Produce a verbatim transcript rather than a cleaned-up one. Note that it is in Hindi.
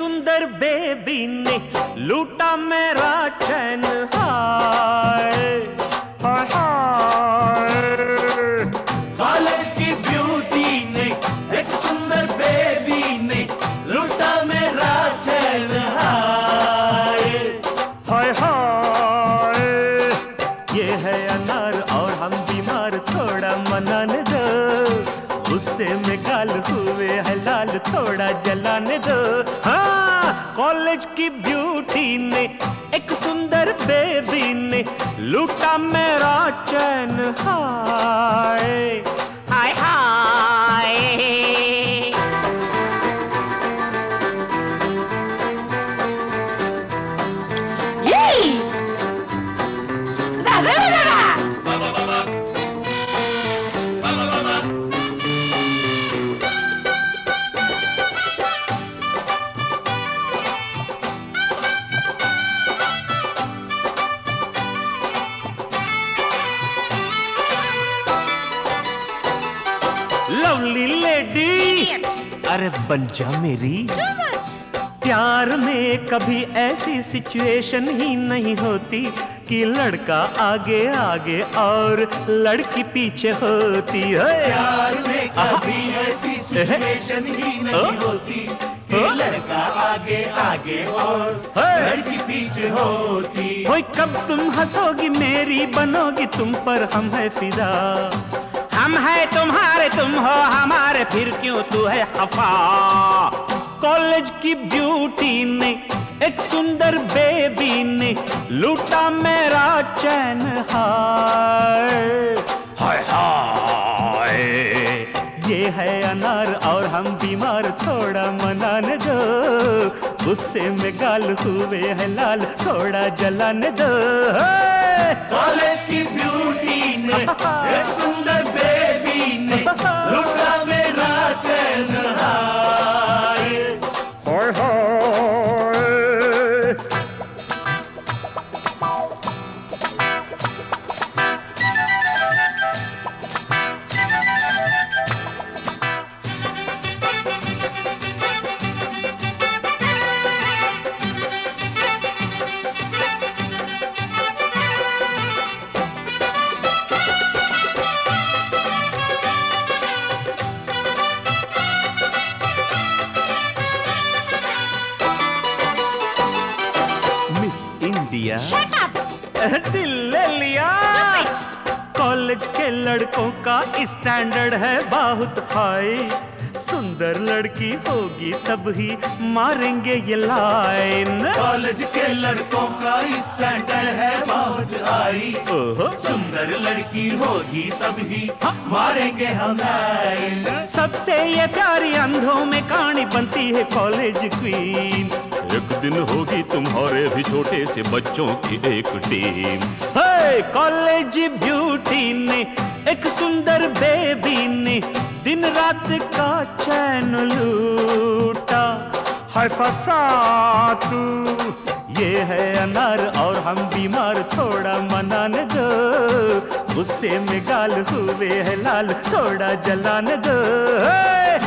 सुंदर बेबी ने लूटा मेरा चैन, हाय हाय हाय। कॉलेज की ब्यूटी ने, एक सुंदर बेबी ने लूटा मेरा चैन, हाय हाय हाय। ये है अनार और हम बीमार, थोड़ा मनाने दो, गुस्से में गाल हुए है लाल, थोड़ा जलाने दो। हाँ, कॉलेज की ब्यूटी ने, एक सुंदर बेबी ने लूटा मेरा चैन, हाय हाय हाय। Yay! Da, da, da, da, da. Lovely lady, अरे बन जा मेरी। प्यार में कभी ऐसी सिचुएशन ही नहीं होती कि लड़का आगे आगे और लड़की पीछे होती है। प्यार में कभी ऐसी सिचुएशन ही नहीं होती कि लड़का आगे आगे और लड़की पीछे होती। होय कब तुम हंसोगी मेरी, बनोगी तुम पर हम है फिदा। हम है तुम्हारे, तुम हो हमारे, फिर क्यों तू है खफा। कॉलेज की ब्यूटी ने, एक सुंदर बेबी ने लूटा मेरा चैन, हाय हाय हाय। ये है अनार और हम बीमार, थोड़ा मनाने दो, गुस्से में गाल हुए है लाल, थोड़ा जलाने दो। कॉलेज की ब्यूटी ने, एक सुंदर बेबी ने लूटा मेरा चैन, हाय हाय हाय। Miss India, Shut up! दिल ले लिया। कॉलेज के लड़कों का स्टैंडर्ड है बहुत हाई, सुंदर लड़की होगी तब ही मारेंगे ये लाइन। कॉलेज के लड़कों का स्टैंडर्ड है बहुत हाई, ओहो। सुंदर लड़की होगी तब ही मारेंगे हम लाइन। सबसे ये प्यारी अंधों में कहानी बनती है कॉलेज क्वीन, एक दिन होगी तुम्हारे भी छोटे से बच्चों की एक टीम। हे कॉलेज ब्यूटी ने, एक सुंदर बेबी ने दिन रात का चैन लूटा, हाय फसा तू। ये है अनार और हम बीमार, थोड़ा मनाने दो, गुस्से में गाल हुए है लाल, थोड़ा जलाने दो।